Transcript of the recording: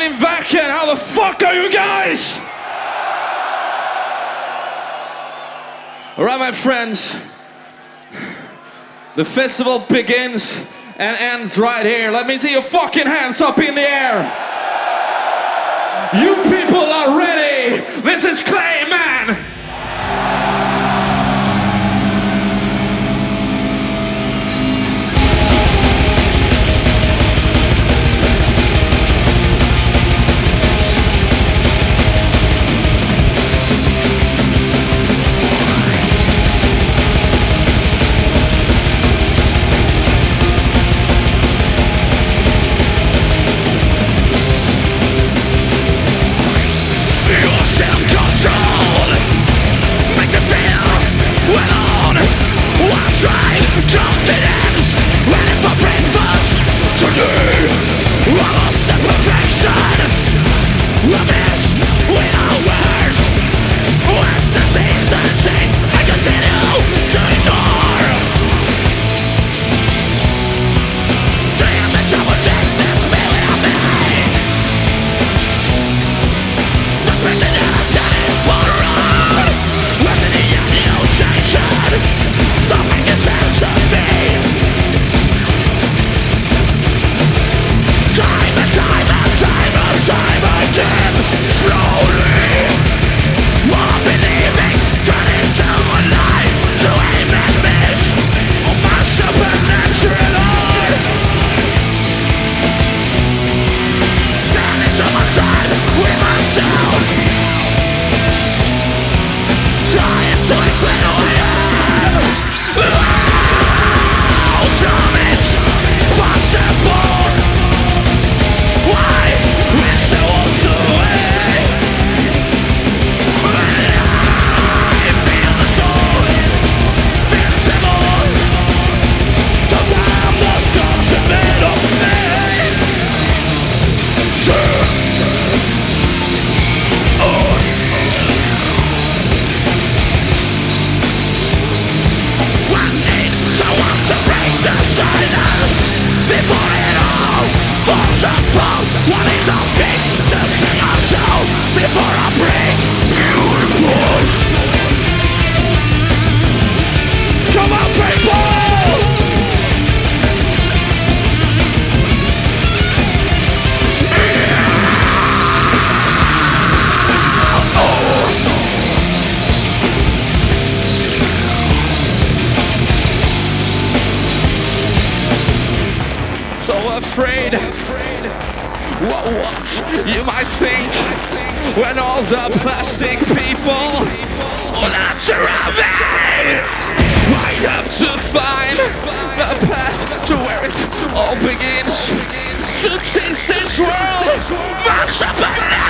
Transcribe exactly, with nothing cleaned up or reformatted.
in Wacken, how the fuck are you guys? Alright, my friends, the festival begins and ends right here. Let me see your fucking hands up in the air. You people are ready. This is Clayman. Confidence, ready for breakfast today. Almost a perfection. A mess with our words. Where's the season? I continue to ignore. Damn the trouble, take this feeling of me. The prisoner's got his border on. Where's the negotiation? Stop making sense of me. Time and time and time and time again. Slowly, more believing turn into a lie. To aim and miss on my supernatural eye. Standing to my side with myself, trying to explain who I am. How come it's possible? Why is so away? I feel the soul, invincible. Cause I'm the scars in made of me. Oh. Someone to break the silence before it all falls apart. What is our fate to cling ourselves before I break you apart? Come on, people! So afraid, what, what you might think when all the plastic people that surround me. I have to find the path to where it all begins. To taste this world, much up and